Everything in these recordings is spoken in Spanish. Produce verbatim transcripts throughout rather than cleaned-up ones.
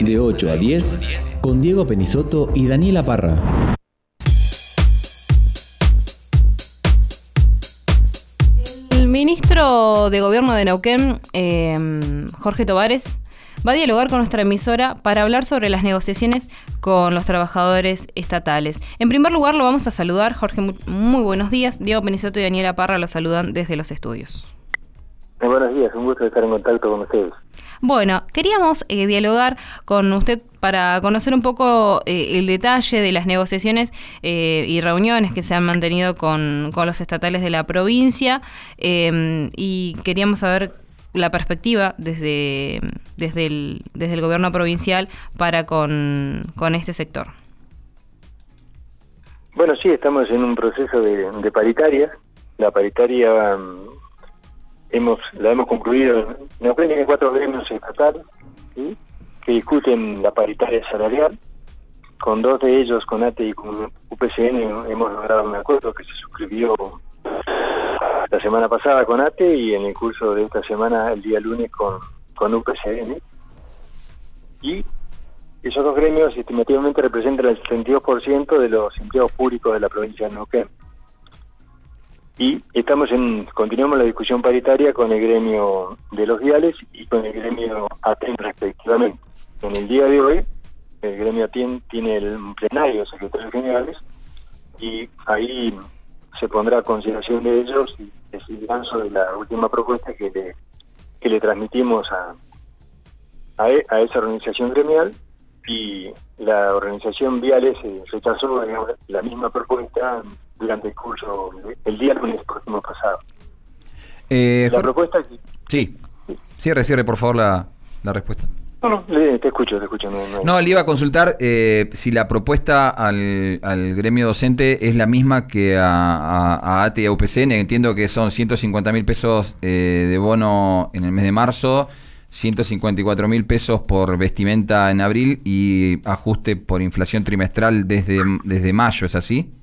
de ocho a diez, con Diego Penisoto y Daniela Parra. El ministro de Gobierno de Neuquén, eh, Jorge Tovares, va a dialogar con nuestra emisora para hablar sobre las negociaciones con los trabajadores estatales. En primer lugar, lo vamos a saludar. Jorge, muy, muy buenos días. Diego Penisoto y Daniela Parra los saludan desde los estudios. Muy buenos días, un gusto estar en contacto con ustedes. Bueno, queríamos eh, dialogar con usted para conocer un poco eh, el detalle de las negociaciones eh, y reuniones que se han mantenido con, con los estatales de la provincia eh, y queríamos saber la perspectiva desde, desde, el, desde el gobierno provincial para con, con este sector. Bueno, sí, estamos en un proceso de, de paritaria. La paritaria um, hemos la hemos concluido. Neuquén tiene cuatro gremios estatales, ¿sí?, que discuten la paritaria salarial. Con dos de ellos, con A T E y con U P C N, hemos logrado un acuerdo que se suscribió la semana pasada con A T E y en el curso de esta semana, el día lunes, con, con U P C N. Y esos dos gremios estimativamente representan el setenta y dos por ciento de los empleados públicos de la provincia de Neuquén. Y estamos en, continuamos la discusión paritaria con el gremio de los viales y con el gremio A T E N respectivamente. En el día de hoy, el gremio A T E N tiene el plenario de secretarios generales y ahí se pondrá a consideración de ellos y decidirán sobre la última propuesta que le, que le transmitimos a, a, a esa organización gremial, y la organización Viales eh, rechazó, digamos, la misma propuesta durante el curso, el día lunes próximo pasado. Eh, la propuesta... Sí, sí. Cierre, cierre por favor la, la respuesta. No, no, te escucho, te escucho. No, no, no le iba a consultar eh, si la propuesta al, al gremio docente es la misma que a, a, a A T E y a U P C N. Entiendo que son ciento cincuenta mil pesos eh, de bono en el mes de marzo, ciento cincuenta y cuatro mil pesos por vestimenta en abril y ajuste por inflación trimestral desde, desde mayo, ¿es así?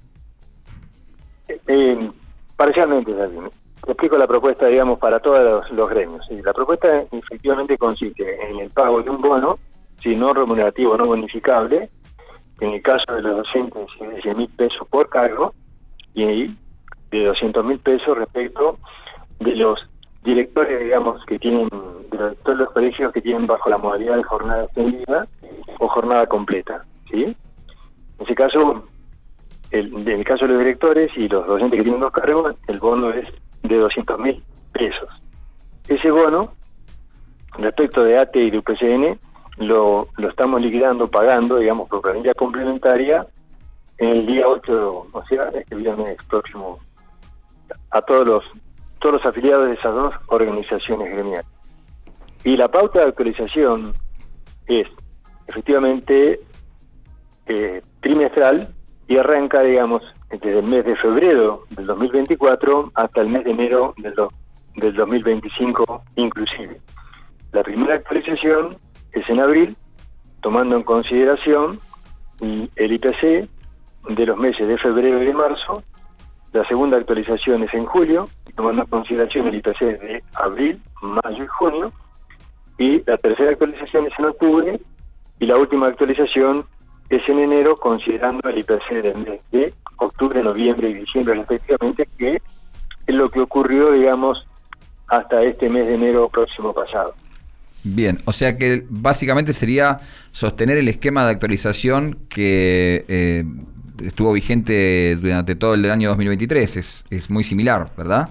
Eh, parcialmente es así. Te explico la propuesta, digamos, para todos los, los gremios. Sí, la propuesta efectivamente consiste en el pago de un bono, si no remunerativo, no bonificable, en el caso de los docentes de cien mil pesos por cargo, y de doscientos mil pesos respecto de los directores, digamos, que tienen, de los, todos los colegios que tienen bajo la modalidad de jornada extendida o jornada completa, ¿sí? En ese caso, el, en el caso de los directores y los docentes que tienen dos cargos, el bono es de doscientos mil pesos. Ese bono, respecto de A T E y de U P C N, lo, lo estamos liquidando, pagando, digamos, por planilla complementaria en el día ocho, o sea, este viernes próximo, a todos los todos los afiliados de esas dos organizaciones gremiales. Y la pauta de actualización es efectivamente eh, trimestral y arranca, digamos, desde el mes de febrero del dos mil veinticuatro hasta el mes de enero del, do, del dos mil veinticinco inclusive. La primera actualización es en abril, tomando en consideración el I P C de los meses de febrero y de marzo. La segunda actualización es en julio, tomando en consideración el I P C de abril, mayo y junio. Y la tercera actualización es en octubre, y la última actualización es en enero, considerando el I P C del mes de octubre, noviembre y diciembre respectivamente, que es lo que ocurrió, digamos, hasta este mes de enero próximo pasado. Bien, o sea que básicamente sería sostener el esquema de actualización que eh, estuvo vigente durante todo el año dos mil veintitrés, es, es muy similar, ¿verdad?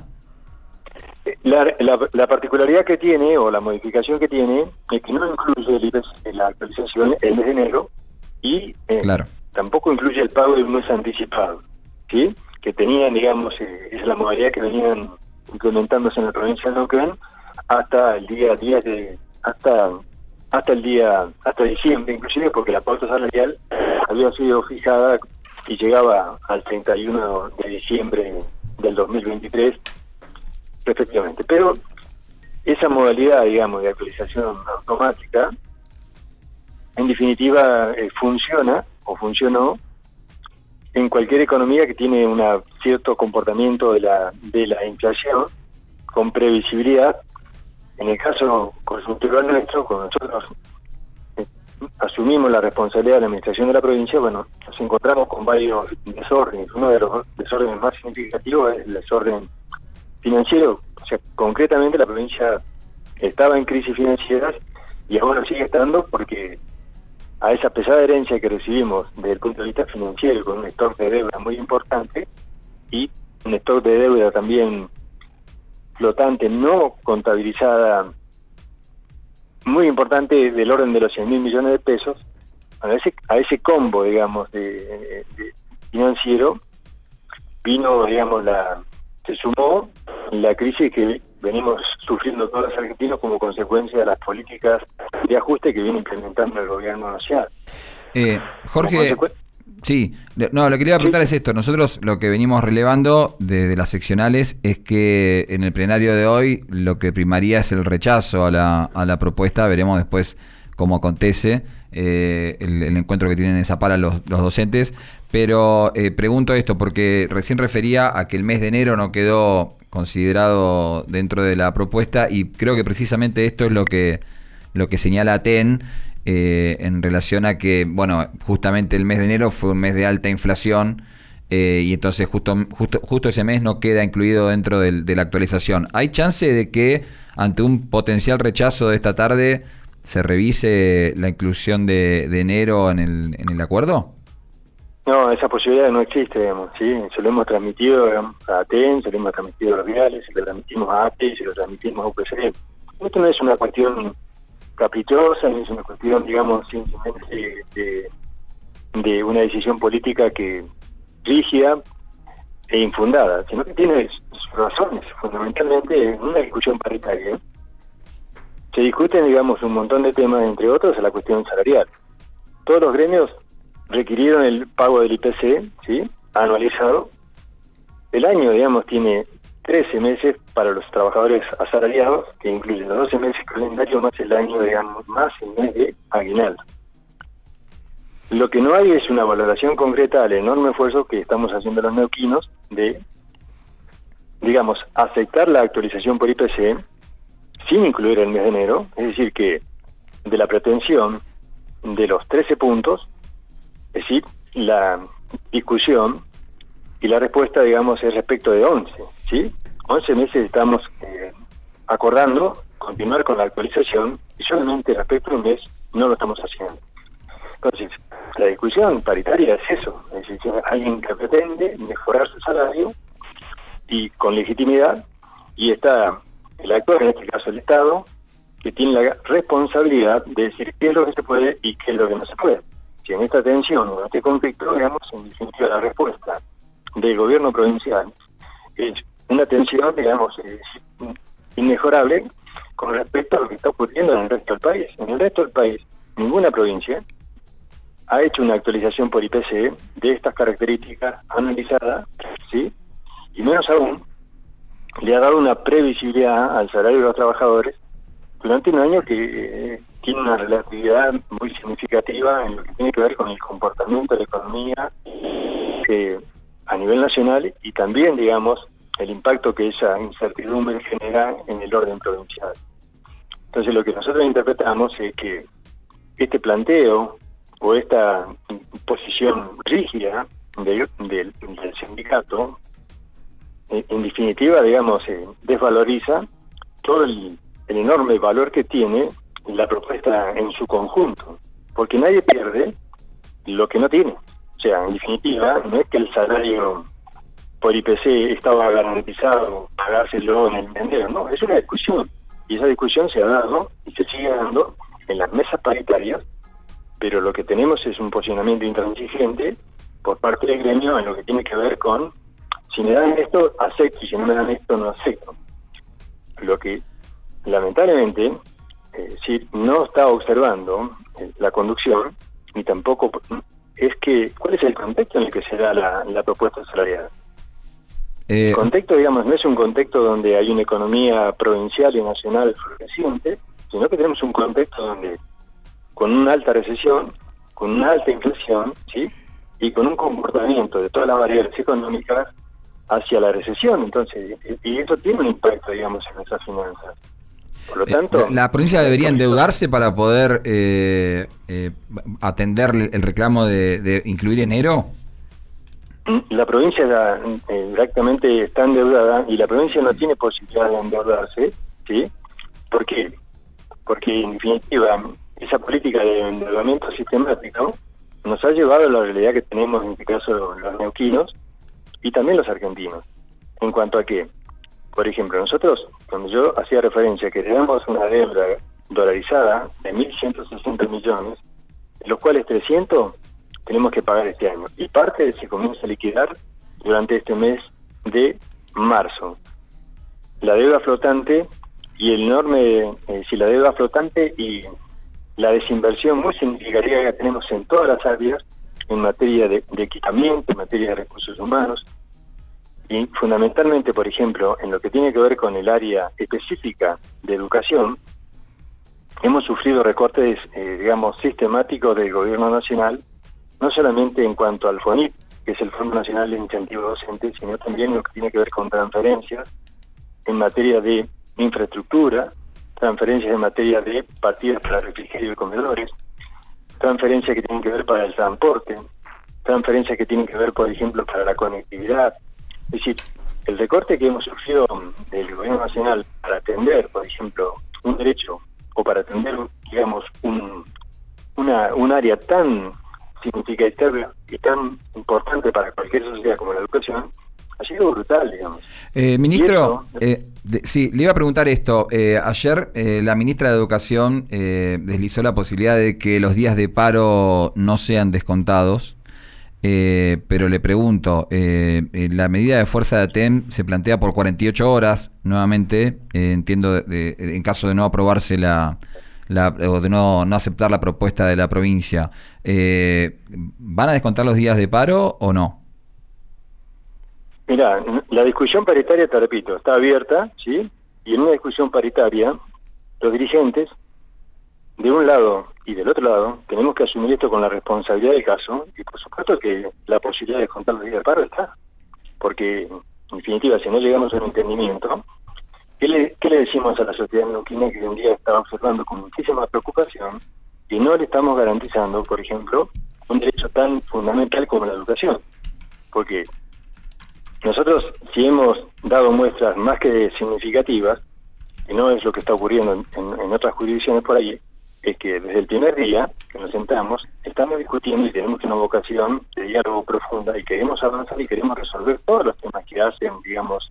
La, la, la particularidad que tiene, o la modificación que tiene, es que no incluye el I P C, la actualización el mes de enero, y eh, claro, tampoco incluye el pago de un mes anticipado, ¿sí? Que tenían, digamos, eh, es la modalidad que venían implementándose en la provincia de Neuquén hasta el día diez de, hasta hasta el día, hasta diciembre inclusive, porque la pauta salarial había sido fijada y llegaba al treinta y uno de diciembre del dos mil veintitrés respectivamente. Pero esa modalidad, digamos, de actualización automática, en definitiva, eh, funciona o funcionó en cualquier economía que tiene un cierto comportamiento de la, de la inflación con previsibilidad. En el caso consultoral nuestro, con nosotros, eh, asumimos la responsabilidad de la administración de la provincia, bueno, nos encontramos con varios desórdenes. Uno de los desórdenes más significativos es el desorden financiero. O sea, concretamente la provincia estaba en crisis financieras y ahora sigue estando porque a esa pesada herencia que recibimos desde el punto de vista financiero, con un stock de deuda muy importante y un stock de deuda también flotante, no contabilizada, muy importante, del orden de los cien mil millones de pesos, a ese, a ese combo, digamos, de, de, de financiero, vino, digamos, la se sumó la crisis que venimos sufriendo todos los argentinos como consecuencia de las políticas de ajuste que viene implementando el gobierno nacional. Eh, Jorge, sí, no, lo que quería preguntar sí. es esto. Nosotros lo que venimos relevando desde las seccionales es que en el plenario de hoy lo que primaría es el rechazo a la, a la propuesta. Veremos después cómo acontece eh, el, el encuentro que tienen en Zapala los, los docentes. Pero eh, pregunto esto porque recién refería a que el mes de enero no quedó considerado dentro de la propuesta y creo que precisamente esto es lo que, lo que señala ATEN. Eh, en relación a que, bueno, justamente el mes de enero fue un mes de alta inflación eh, y entonces justo, justo, justo ese mes no queda incluido dentro del, de la actualización. ¿Hay chance de que ante un potencial rechazo de esta tarde se revise la inclusión de, de enero en el, en el acuerdo? No, esa posibilidad no existe, digamos, ¿sí? Se lo hemos transmitido, digamos, a ATEN, se lo hemos transmitido a los viales, se lo transmitimos a A T E y se lo transmitimos a U P C N. Esto no es una cuestión caprichosa, no es una cuestión, digamos, simplemente de, de una decisión política que rígida e infundada, sino que tiene sus razones. Fundamentalmente, en una discusión paritaria se discuten, digamos, un montón de temas, entre otros, la cuestión salarial. Todos los gremios requirieron el pago del I P C, ¿sí?, anualizado. El año, digamos, tiene trece meses para los trabajadores asalariados, que incluyen los doce meses calendario más el año, digamos, más el mes de aguinaldo. Lo que no hay es una valoración concreta al enorme esfuerzo que estamos haciendo los neuquinos de, digamos, aceptar la actualización por I P C sin incluir el mes de enero, es decir, que de la pretensión de los trece puntos, es decir, la discusión y la respuesta, digamos, es respecto de once, ¿sí? once meses estamos eh, acordando continuar con la actualización y solamente respecto a un mes no lo estamos haciendo. Entonces, la discusión paritaria es eso, es decir, alguien que pretende mejorar su salario y con legitimidad, y está el actor, en este caso el Estado, que tiene la responsabilidad de decir qué es lo que se puede y qué es lo que no se puede. Si en esta tensión o en este conflicto, digamos, en definitiva la respuesta del gobierno provincial es una tensión, digamos, eh, inmejorable con respecto a lo que está ocurriendo en el resto del país. En el resto del país, ninguna provincia ha hecho una actualización por I P C de estas características analizada, ¿sí? Y menos aún, le ha dado una previsibilidad al salario de los trabajadores durante un año que eh, tiene una relatividad muy significativa en lo que tiene que ver con el comportamiento de la economía eh, a nivel nacional y también, digamos, el impacto que esa incertidumbre genera en el orden provincial. Entonces, lo que nosotros interpretamos es que este planteo o esta posición rígida de, de, del sindicato, en, en definitiva, digamos, eh, desvaloriza todo el, el enorme valor que tiene la propuesta en su conjunto, porque nadie pierde lo que no tiene. O sea, en definitiva, no es que el salario por I P C estaba garantizado pagárselo en el vendedor, no, es una discusión, y esa discusión se ha dado y se sigue dando en las mesas paritarias, pero lo que tenemos es un posicionamiento intransigente por parte del gremio en lo que tiene que ver con si me dan esto, acepto, y si no me dan esto, no acepto. Lo que lamentablemente eh, sí, no está observando eh, la conducción, ni tampoco es que, ¿cuál es el contexto en el que se da la, la propuesta salarial? Eh, el contexto, digamos, no es un contexto donde hay una economía provincial y nacional floreciente, sino que tenemos un contexto donde, con una alta recesión, con una alta inflación, ¿sí?, y con un comportamiento de todas las variables económicas hacia la recesión. Entonces, y eso tiene un impacto, digamos, en esas finanzas. Por lo tanto... ¿La, la provincia debería endeudarse para poder eh, eh, atender el reclamo de, de incluir enero? La provincia la, eh, directamente está endeudada y la provincia no tiene posibilidad de endeudarse, ¿sí? ¿Por qué? Porque en definitiva esa política de endeudamiento sistemático nos ha llevado a la realidad que tenemos en este caso los neuquinos y también los argentinos. ¿En cuanto a qué? Por ejemplo, nosotros, cuando yo hacía referencia que tenemos una deuda dolarizada de mil ciento sesenta millones, de los cuales trescientos tenemos que pagar este año. Y parte se comienza a liquidar durante este mes de marzo. La deuda flotante y el enorme, eh, si la deuda flotante y la desinversión muy significativa que tenemos en todas las áreas, en materia de, de equipamiento, en materia de recursos humanos, y fundamentalmente, por ejemplo, en lo que tiene que ver con el área específica de educación, hemos sufrido recortes, eh, digamos, sistemáticos del gobierno nacional, no solamente en cuanto al FONIP, que es el Fondo Nacional de Incentivo Docente, sino también lo que tiene que ver con transferencias en materia de infraestructura, transferencias en materia de partidas para refrigerio de comedores, transferencias que tienen que ver para el transporte, transferencias que tienen que ver, por ejemplo, para la conectividad. Es decir, el recorte que hemos sufrido del gobierno nacional para atender, por ejemplo, un derecho o para atender, digamos, un, una, un área tan significativa y tan importante para cualquier sociedad como la educación, ha sido brutal, digamos. Eh, ministro, eso, eh, de, sí, le iba a preguntar esto. Eh, ayer eh, la ministra de Educación eh, deslizó la posibilidad de que los días de paro no sean descontados, eh, pero le pregunto, eh, la medida de fuerza de ATEM se plantea por cuarenta y ocho horas, nuevamente, eh, entiendo, de, de, en caso de no aprobarse la... La, o de no, no aceptar la propuesta de la provincia, eh, ¿van a descontar los días de paro o no? Mirá, la discusión paritaria, te repito, está abierta, ¿sí? Y en una discusión paritaria, los dirigentes, de un lado y del otro lado, tenemos que asumir esto con la responsabilidad del caso, y por supuesto que la posibilidad de descontar los días de paro está, porque, en definitiva, si no llegamos a un entendimiento, ¿Qué le, ¿Qué le decimos a la sociedad neuquina que hoy en día está observando con muchísima preocupación y no le estamos garantizando, por ejemplo, un derecho tan fundamental como la educación? Porque nosotros, si hemos dado muestras más que significativas, y no es lo que está ocurriendo en, en, en otras jurisdicciones por ahí, es que desde el primer día que nos sentamos, estamos discutiendo y tenemos una vocación de diálogo profunda y queremos avanzar y queremos resolver todos los temas que hacen, digamos,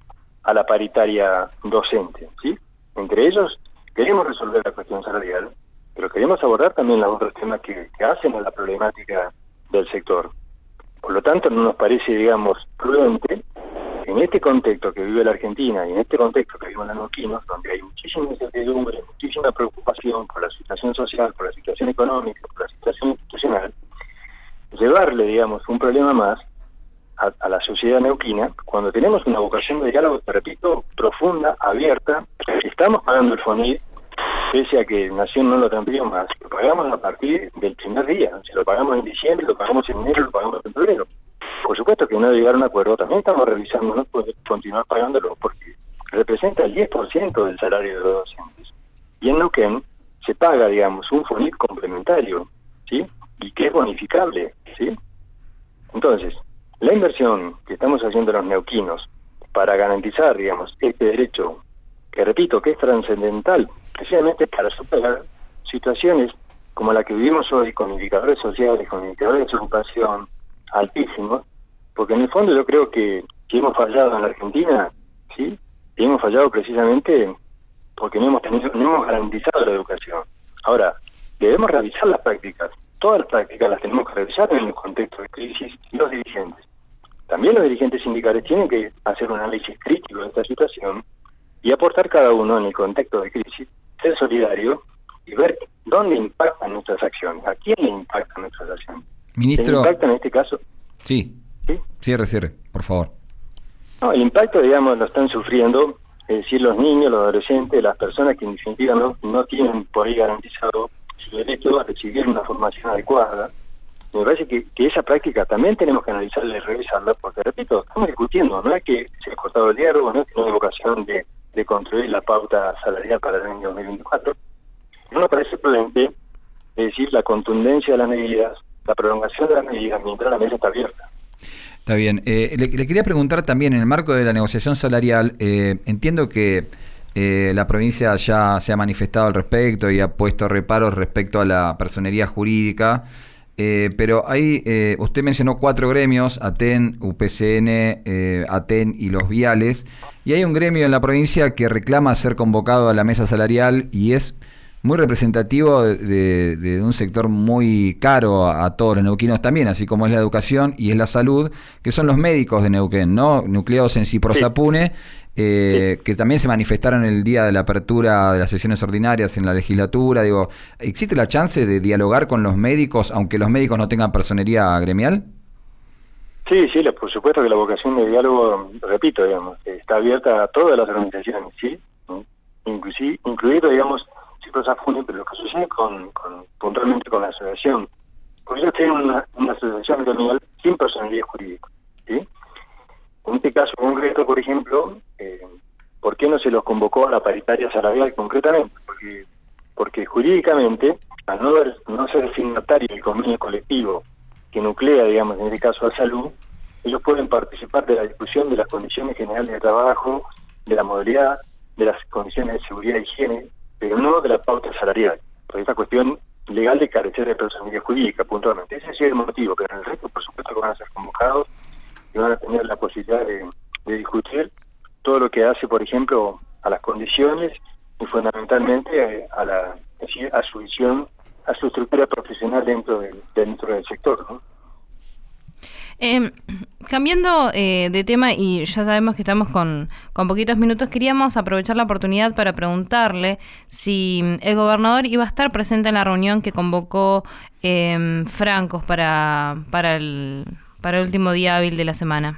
a la paritaria docente, ¿sí? Entre ellos, queremos resolver la cuestión salarial, pero queremos abordar también los otros temas que, que hacen a la problemática del sector. Por lo tanto, no nos parece, digamos, prudente, en este contexto que vive la Argentina y en este contexto que viven los neuquinos, donde hay muchísima incertidumbre, muchísima preocupación por la situación social, por la situación económica, por la situación institucional, llevarle, digamos, un problema más A, a la sociedad neuquina, cuando tenemos una vocación de diálogo, te repito, profunda, abierta. Estamos pagando el FONIP, pese a que Nación no lo transfirió más, lo pagamos a partir del primer día, si lo pagamos en diciembre, lo pagamos en enero, lo pagamos en febrero. Por supuesto que no llegar a un acuerdo, también estamos revisando, no poder continuar pagándolo, porque representa el diez por ciento del salario de los docentes. Y en Neuquén se paga, digamos, un FONIP complementario, ¿sí? Y que es bonificable, ¿sí? Entonces, la inversión que estamos haciendo los neuquinos para garantizar, digamos, este derecho, que repito, que es trascendental, precisamente para superar situaciones como la que vivimos hoy, con indicadores sociales, con indicadores de ocupación altísimos, porque en el fondo yo creo que si hemos fallado en la Argentina, ¿sí? Y hemos fallado precisamente porque no hemos tenido, no hemos garantizado la educación. Ahora, debemos revisar las prácticas. Todas las prácticas las tenemos que revisar en el contexto de crisis y los dirigentes. También los dirigentes sindicales tienen que hacer un análisis crítico de esta situación y aportar cada uno en el contexto de crisis, ser solidario y ver dónde impactan nuestras acciones, a quién le impactan nuestras acciones. Ministro, el impacto en este caso... Sí, ¿sí? Cierre, cierre, por favor. No, el impacto, digamos, lo están sufriendo, es decir, los niños, los adolescentes, las personas que en definitiva no, no tienen por ahí garantizado su derecho a recibir una formación adecuada. Me parece que, que esa práctica también tenemos que analizarla y revisarla, porque, repito, estamos discutiendo, no es que se ha cortado el diálogo, no es que no hay vocación de de construir la pauta salarial para el año dos mil veinticuatro. No me parece prudente, es decir, la contundencia de las medidas, la prolongación de las medidas mientras la mesa está abierta. Está bien. Eh, le, le quería preguntar también, en el marco de la negociación salarial, eh, entiendo que eh, la provincia ya se ha manifestado al respecto y ha puesto reparos respecto a la personería jurídica, eh, pero ahí eh, usted mencionó cuatro gremios, ATEN, U P C N, eh, ATEN y los viales, y hay un gremio en la provincia que reclama ser convocado a la mesa salarial y es muy representativo de, de, de un sector muy caro a, a todos los neuquinos también, así como es la educación y es la salud, que son los médicos de Neuquén, ¿no? Nucleados en Ciprosapune, eh, sí. que también se manifestaron el día de la apertura de las sesiones ordinarias en la legislatura. Digo, ¿existe la chance de dialogar con los médicos, aunque los médicos no tengan personería gremial? Sí, sí, por supuesto que la vocación de diálogo, repito, digamos, está abierta a todas las organizaciones, ¿sí? Inclusive, incluido, digamos, Ciprosapune, pero lo que sucede con, con, puntualmente con la asociación, porque ellos tienen una, una asociación gremial sin personalidad jurídica, ¿sí? En este caso concreto, por ejemplo, eh, ¿por qué no se los convocó a la paritaria salarial concretamente? Porque, porque jurídicamente, al no, no ser signatario del convenio colectivo que nuclea, digamos, en este caso a salud, ellos pueden participar de la discusión de las condiciones generales de trabajo, de la modalidad, de las condiciones de seguridad y higiene, pero no de la pauta salarial, por esta cuestión legal de carecer de personalidad jurídica, puntualmente. Ese sí es el motivo, pero en el resto, por supuesto, que van a ser convocados y van a tener la posibilidad de, de discutir todo lo que hace, por ejemplo, a las condiciones y fundamentalmente a, la, a su visión, a su estructura profesional dentro del, dentro del sector, ¿no? Eh, cambiando eh, de tema, y ya sabemos que estamos con, con poquitos minutos, queríamos aprovechar la oportunidad para preguntarle si el gobernador iba a estar presente en la reunión que convocó eh, Francos para, para, el, para el último día hábil de la semana.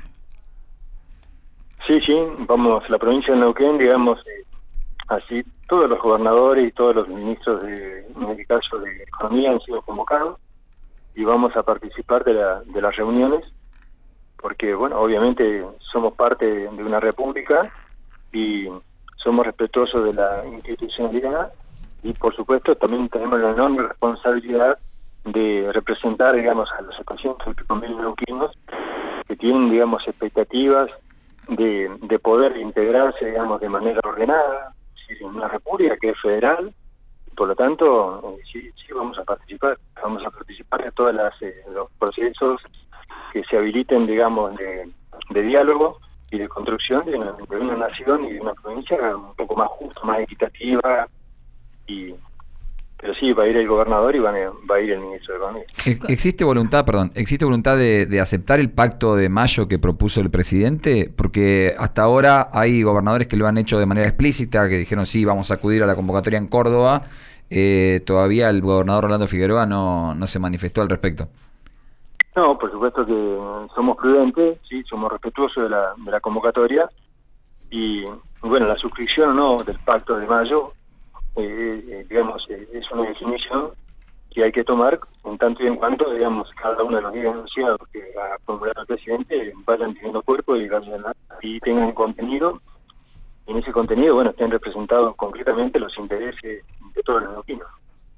Sí, sí, vamos, la provincia de Neuquén, digamos, eh, así todos los gobernadores y todos los ministros, de, en este caso de Economía, han sido convocados y vamos a participar de, la, de las reuniones, porque, bueno, obviamente somos parte de una república y somos respetuosos de la institucionalidad y, por supuesto, también tenemos la enorme responsabilidad de representar, digamos, a los setecientos y pico mil neuquinos que tienen, digamos, expectativas de, de poder integrarse, digamos, de manera ordenada, en una república que es federal. Por lo tanto, eh, sí, sí vamos a participar, vamos a participar de todos eh, los procesos que se habiliten, digamos, de, de diálogo y de construcción de una, de una nación y de una provincia un poco más justa, más equitativa. Y pero sí, va a ir el gobernador y va a, va a ir el ministro de Economía. ¿Existe voluntad, perdón, existe voluntad de, de aceptar el pacto de mayo que propuso el presidente? Porque hasta ahora hay gobernadores que lo han hecho de manera explícita, que dijeron sí, vamos a acudir a la convocatoria en Córdoba. Eh, todavía el gobernador Rolando Figueroa no, no se manifestó al respecto. No, por supuesto que somos prudentes, sí, somos respetuosos de la, de la convocatoria y, bueno, la suscripción o no del pacto de mayo, eh, eh, digamos, eh, es una definición que hay que tomar en tanto y en cuanto, digamos, cada uno de los días anunciados que va a formular el presidente vayan teniendo cuerpo y, vayan a, y tengan contenido, y en ese contenido, bueno, estén representados concretamente los intereses de todos los neuquinos.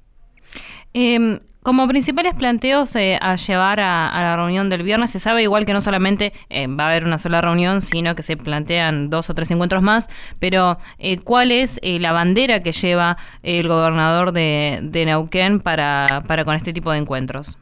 Eh, como principales planteos eh, a llevar a, a la reunión del viernes, se sabe igual que no solamente eh, va a haber una sola reunión, sino que se plantean dos o tres encuentros más, pero eh, ¿cuál es eh, la bandera que lleva el gobernador de, de Neuquén para, para con este tipo de encuentros?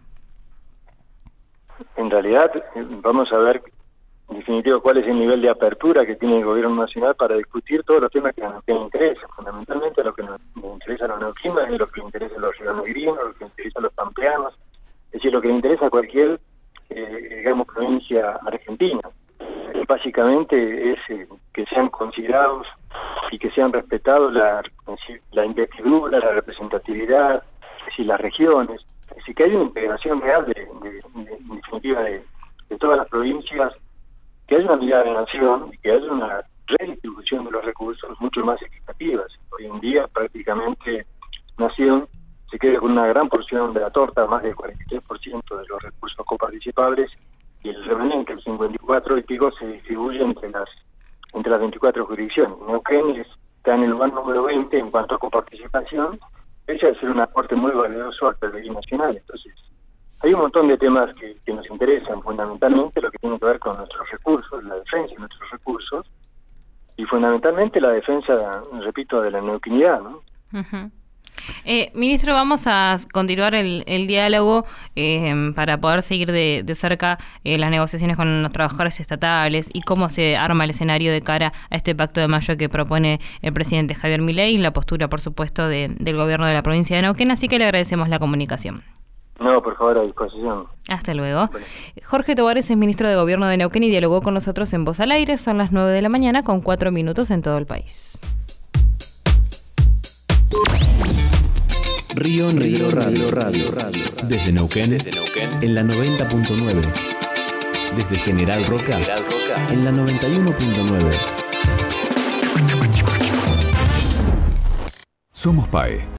En realidad, vamos a ver en definitiva cuál es el nivel de apertura que tiene el gobierno nacional para discutir todos los temas que nos interesan, fundamentalmente lo que nos, nos interesa a los neuquinos, lo que le interesa a los rionegrinos, lo que le interesa a los pampeanos, es decir, lo que le interesa a cualquier, eh, digamos, provincia argentina. Básicamente es eh, que sean considerados y que sean respetados la, la investidura, la representatividad, es decir, las regiones, es decir, que haya una integración real de, de, de, en definitiva de, de todas las provincias, que haya una mirada de nación y que haya una redistribución de los recursos mucho más equitativas. Hoy en día prácticamente Nación se queda con una gran porción de la torta, más del cuarenta y tres por ciento de los recursos coparticipables, y el remanente, el cincuenta y cuatro por ciento y pico, se distribuye entre las entre las veinticuatro jurisdicciones. Neuquén está en el lugar número veinte en cuanto a coparticipación, ese va a ser un aporte muy valioso al P B I nacional. Entonces, hay un montón de temas que, que nos interesan, fundamentalmente lo que tiene que ver con nuestros recursos, la defensa de nuestros recursos, y fundamentalmente la defensa, repito, de la neuquinidad, ¿no? Uh-huh. Eh, ministro, vamos a continuar el, el diálogo eh, para poder seguir de, de cerca eh, las negociaciones con los trabajadores estatales y cómo se arma el escenario de cara a este pacto de mayo que propone el presidente Javier Milei y la postura, por supuesto, de, del gobierno de la provincia de Neuquén. Así que le agradecemos la comunicación. No, por favor, a disposición. Hasta luego. Bueno. Jorge Tovares es ministro de Gobierno de Neuquén y dialogó con nosotros en Voz al Aire. Son las nueve de la mañana con cuatro minutos en todo el país. Río Río Radio, Radio, Radio. Desde Neuquén, Desde Neuquén, en la noventa punto nueve. Desde General Roca, General Roca, en la noventa y uno punto nueve. Somos P A E.